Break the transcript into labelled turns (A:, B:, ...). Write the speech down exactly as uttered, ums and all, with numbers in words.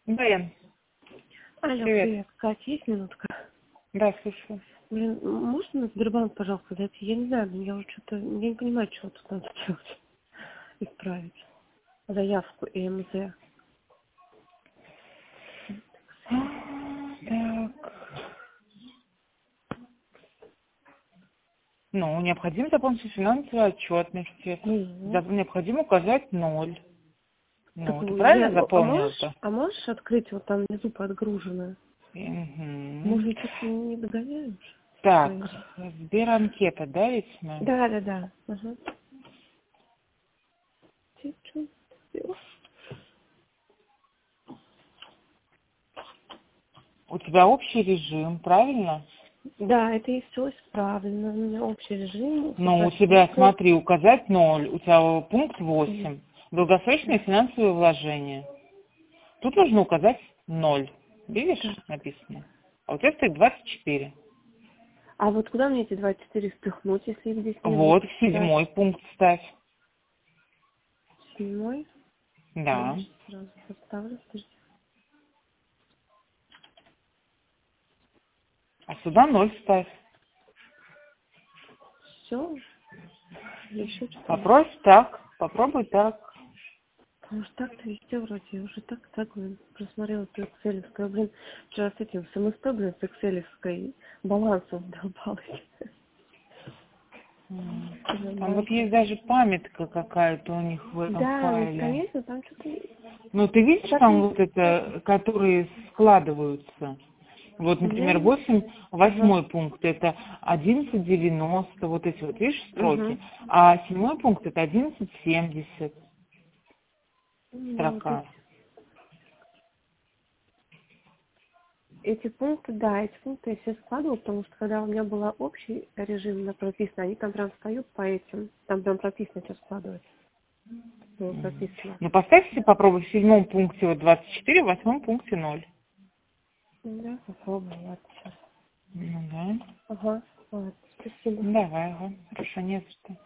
A: Да, Ян.
B: Алло,
A: Привет.
B: привет. Катя, есть минутка?
A: Да, слушаю.
B: Блин, можно на Сбербанк, пожалуйста, зайти? Я не знаю, я уже что-то, я не понимаю, что тут надо делать. Исправить. Заявку и МЗ.
A: Так. Ну, необходимо заполнить финансовую отчетность.
B: Ну,
A: За- Необходимо указать ноль.
B: так
A: Ну, ты
B: я,
A: правильно
B: ну, а
A: заполнил
B: можешь,
A: это?
B: а можешь открыть вот там внизу подгруженное?
A: Угу.
B: Может, что-то не догоняешь?
A: Так,
B: Своим?
A: Сберанкета, да, ведь мы?
B: Да, да, да. Ага. Ты что сделал?
A: У тебя общий режим, правильно?
B: Да, это и все исправлено. У меня общий режим,
A: Ну, у тебя,
B: сокращенка.
A: смотри, указать ноль. У тебя пункт восемь. Долгосрочные финансовые вложения. Тут нужно указать ноль. Видишь,
B: Так.
A: написано? А у тебя стоит двадцать четыре.
B: А вот куда мне эти двадцать четыре впихнуть, если их здесь не
A: Вот,
B: будет? Так,
A: седьмой пункт ставь.
B: седьмой.
A: Да.
B: Я сейчас сразу поставлю. Подожди.
A: А сюда ноль ставь.
B: Все. Еще что-то надо.
A: Попробуй так. Попробуй так.
B: Потому что так-то везде вроде. Я уже так, так, блин, просмотрела эту экселевскую. Блин, вчера с этим, с МСП, блин, с экселевской балансом долбалась.
A: М.
B: Блин,
A: Там вот
B: банк.
A: есть даже памятка какая-то у них в этом
B: Да,
A: файле.
B: конечно, там что-то...
A: Ну, ты видишь
B: Так
A: там
B: не...
A: вот это, которые складываются? Вот,
B: У
A: например,
B: меня...
A: восемь,
B: Ага.
A: восьмой пункт это одиннадцать девяносто, вот эти вот, видишь, строки.
B: Угу.
A: А седьмой пункт это одиннадцать семьдесят
B: У меня вот эти...
A: строка.
B: Эти пункты, да, эти пункты я все складывала, потому что когда у меня был общий режим на прописано, они там прям встают по этим, там прям прописано, что складывать. Было
A: Мгм.
B: прописано.
A: Ну, поставь себе, попробуй в седьмом пункте вот двадцать четыре, в восьмом пункте ноль.
B: Да, попробую, ладно, сейчас.
A: Ну, да.
B: Ага, ладно, спасибо.
A: Ну, давай, ага. Хорошо, не за что.